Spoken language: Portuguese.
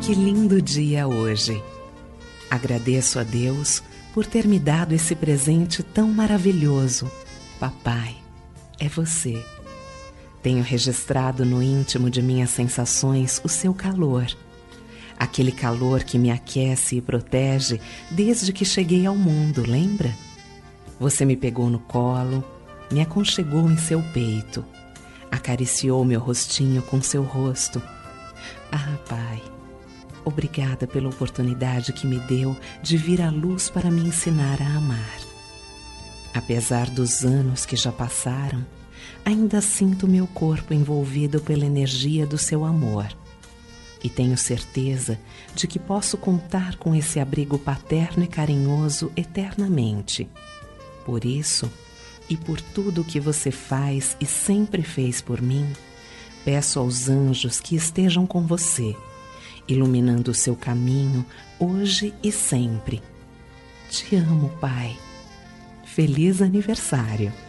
Que lindo dia hoje! Agradeço a Deus por ter me dado esse presente tão maravilhoso. Papai, é você. Tenho registrado no íntimo de minhas sensações o seu calor. Aquele calor que me aquece e protege desde que cheguei ao mundo, lembra? Você me pegou no colo, me aconchegou em seu peito, acariciou meu rostinho com seu rosto. Ah, Pai, obrigada pela oportunidade que me deu de vir à luz para me ensinar a amar. Apesar dos anos que já passaram, ainda sinto meu corpo envolvido pela energia do seu amor. E tenho certeza de que posso contar com esse abrigo paterno e carinhoso eternamente. Por isso, e por tudo o que você faz e sempre fez por mim, peço aos anjos que estejam com você, iluminando o seu caminho hoje e sempre. Te amo, Pai. Feliz aniversário!